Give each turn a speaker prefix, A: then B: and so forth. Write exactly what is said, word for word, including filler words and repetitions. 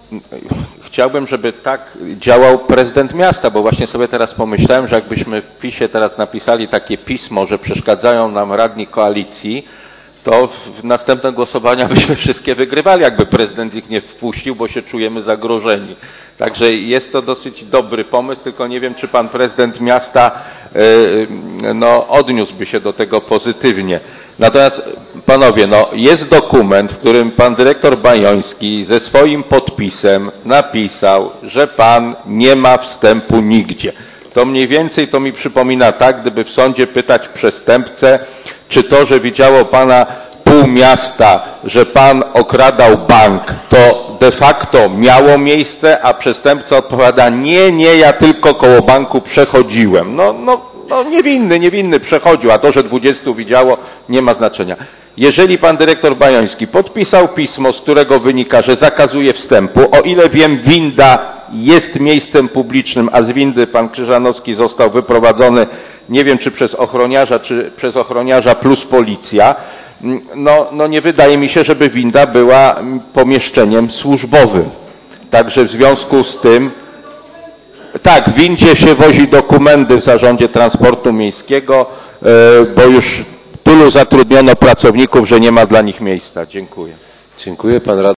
A: chciałbym, żeby tak działał prezydent miasta, bo właśnie sobie teraz pomyślałem, że jakbyśmy w PiS-ie teraz napisali takie pismo, że przeszkadzają nam radni koalicji, to w następne głosowania byśmy wszystkie wygrywali, jakby prezydent ich nie wpuścił, bo się czujemy zagrożeni. Także jest to dosyć dobry pomysł, tylko nie wiem, czy pan prezydent miasta no, odniósłby się do tego pozytywnie. Natomiast panowie, no, jest dokument, w którym pan dyrektor Bajoński ze swoim podpisem napisał, że pan nie ma wstępu nigdzie. To mniej więcej to mi przypomina tak, gdyby w sądzie pytać przestępcę, czy to, że widziało pana pół miasta, że pan okradał bank, to de facto miało miejsce, a przestępca odpowiada, nie, nie, ja tylko koło banku przechodziłem. No, no, no niewinny, niewinny przechodził, a to, że dwudziestu widziało, nie ma znaczenia. Jeżeli pan dyrektor Bajoński podpisał pismo, z którego wynika, że zakazuje wstępu, o ile wiem, winda jest miejscem publicznym, a z windy pan Krzyżanowski został wyprowadzony, nie wiem czy przez ochroniarza, czy przez ochroniarza plus policja, no, no nie wydaje mi się, żeby winda była pomieszczeniem służbowym. Także w związku z tym, tak, w windzie się wozi dokumenty w Zarządzie Transportu Miejskiego, bo już tylu zatrudniono pracowników, że nie ma dla nich miejsca. Dziękuję.
B: Dziękuję. Pan radny.